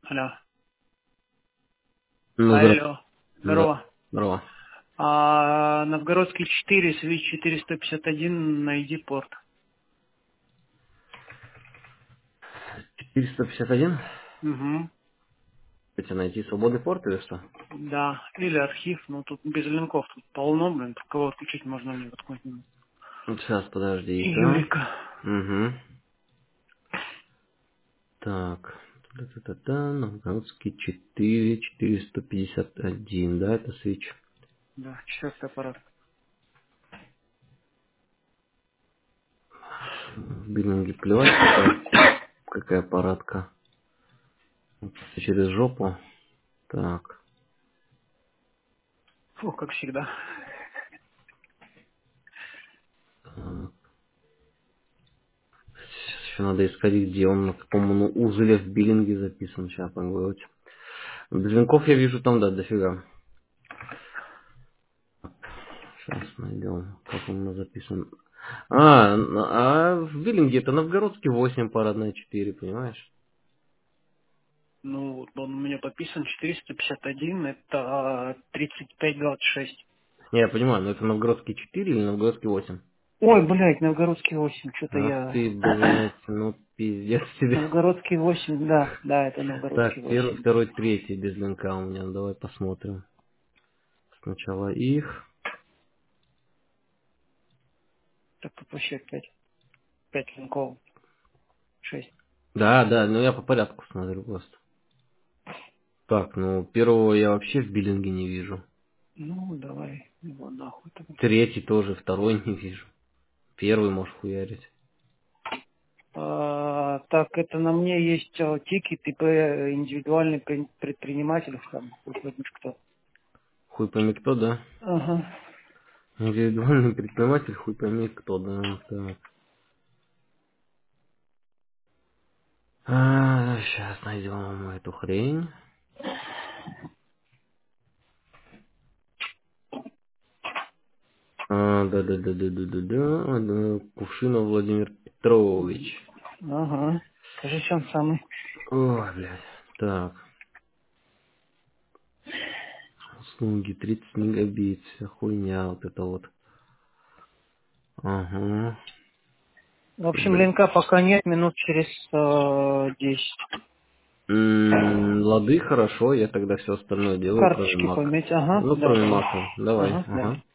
Алло. Ну, Алло. да, Здорово. здорово. Новгородский 4, свич 451, найди порт. 451? Угу. Хотите найти свободный порт или что? Да. Или архив, ну тут без линков, тут полно, блин, кого отключить можно мне какой-нибудь. Вот сейчас, подожди-ка. Юрика. Угу. Так. Та-та-та-та. Новгородский 4, 451, да, это свич. Да, четвертый аппарат. В биллинге плевать, какая аппаратка. Всё через жопу. Так. Фу, как всегда. Сейчас еще надо искать, где он, на каком он узле в биллинге записан. Сейчас погулять. Блинков я вижу там, да, дофига. Сейчас найдем, как он у нас записан. А в биллинге это Новгородский 8, парадная 4, понимаешь? Ну, вот он у меня подписан 451, это 3526. Не, я понимаю, но это Новгородский 4 или Новгородский 8? Ой, блядь, Новгородский 8, что-то Ах я... ты, блядь, ну пиздец тебе. Новгородский 8, да, да, это Новгородский Так, первый, 8. второй, третий без линка у меня. Давай посмотрим. Сначала их. Так, вообще 5 линков, 6. Да, да, ну я по порядку смотрю просто. Так, ну первого я вообще в биллинге не вижу. Ну, давай его нахуй тогда. Третий тоже, второй не вижу. Первый можешь хуярить. Так, это на мне есть тикет, ИП, индивидуальный предприниматель, там, хуй поймешь кто. Хуй пойми кто, да? Ага. Индивидуальный предприниматель, хуй пойми кто, да. Так. Сейчас найдем эту хрень. Да. Кувшинов Владимир Петрович. Ага. Скажи, что он самый. Ой, блядь. Так. Услуги 30 мегабит. Вся хуйня вот это вот. Ага. В общем, Блин. линка пока нет, минут через 10. Лады, хорошо, я тогда все остальное делаю, кроме Карточки мака. пометь. Ага, Ну, кроме давай. мака. Давай. Ага, давай. Ага.